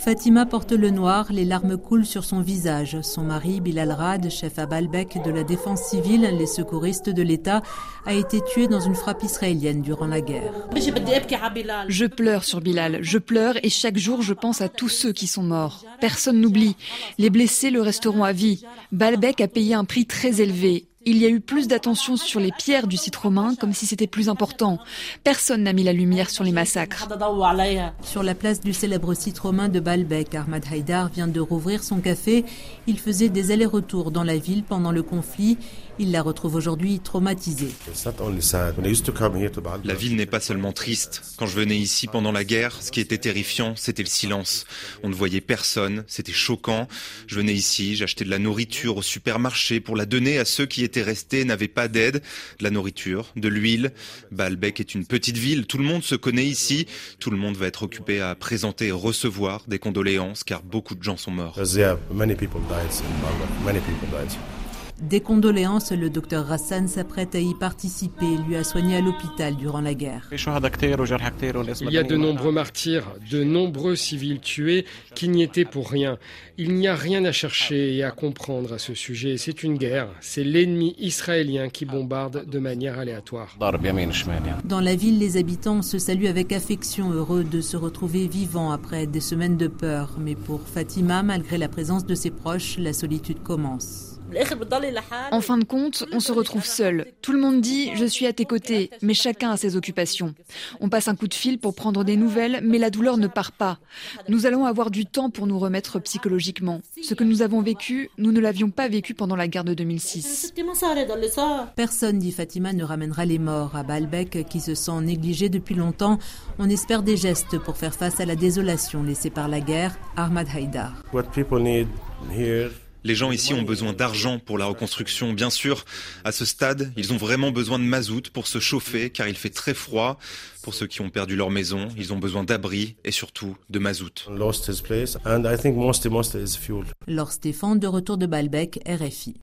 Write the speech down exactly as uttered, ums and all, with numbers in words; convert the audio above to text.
Fatima porte le noir, les larmes coulent sur son visage. Son mari, Bilal Rad, chef à Baalbek de la défense civile, les secouristes de l'État, a été tué dans une frappe israélienne durant la guerre. Je pleure sur Bilal, je pleure et chaque jour je pense à tous ceux qui sont morts. Personne n'oublie. Les blessés le resteront à vie. Baalbek a payé un prix très élevé. Il y a eu plus d'attention sur les pierres du site romain, comme si c'était plus important. Personne n'a mis la lumière sur les massacres. Sur la place du célèbre site romain de Baalbek, Ahmad Haïdar vient de rouvrir son café. Il faisait des allers-retours dans la ville pendant le conflit. Il la retrouve aujourd'hui traumatisée. La ville n'est pas seulement triste. Quand je venais ici pendant la guerre, ce qui était terrifiant, c'était le silence. On ne voyait personne, c'était choquant. Je venais ici, j'achetais de la nourriture au supermarché pour la donner à ceux qui étaient restés, n'avaient pas d'aide. De la nourriture, de l'huile. Baalbek est une petite ville, tout le monde se connaît ici. Tout le monde va être occupé à présenter et recevoir des condoléances car beaucoup de gens sont morts. Des condoléances, le docteur Rassan s'apprête à y participer. Lui a soigné à l'hôpital durant la guerre. Il y a de nombreux martyrs, de nombreux civils tués qui n'y étaient pour rien. Il n'y a rien à chercher et à comprendre à ce sujet. C'est une guerre. C'est l'ennemi israélien qui bombarde de manière aléatoire. Dans la ville, les habitants se saluent avec affection, heureux de se retrouver vivants après des semaines de peur. Mais pour Fatima, malgré la présence de ses proches, la solitude commence. En fin de compte, on se retrouve seul. Tout le monde dit « je suis à tes côtés », mais chacun a ses occupations. On passe un coup de fil pour prendre des nouvelles, mais la douleur ne part pas. Nous allons avoir du temps pour nous remettre psychologiquement. Ce que nous avons vécu, nous ne l'avions pas vécu pendant la guerre de deux mille six. Personne, dit Fatima, ne ramènera les morts. À Baalbek, qui se sent négligé depuis longtemps, on espère des gestes pour faire face à la désolation laissée par la guerre. Ahmad Haïdar. Les gens ici ont besoin d'argent pour la reconstruction, bien sûr. À ce stade, ils ont vraiment besoin de mazout pour se chauffer, car il fait très froid. Pour ceux qui ont perdu leur maison, ils ont besoin d'abri et surtout de mazout. Laure Stéphane, de retour de Baalbek, R F I.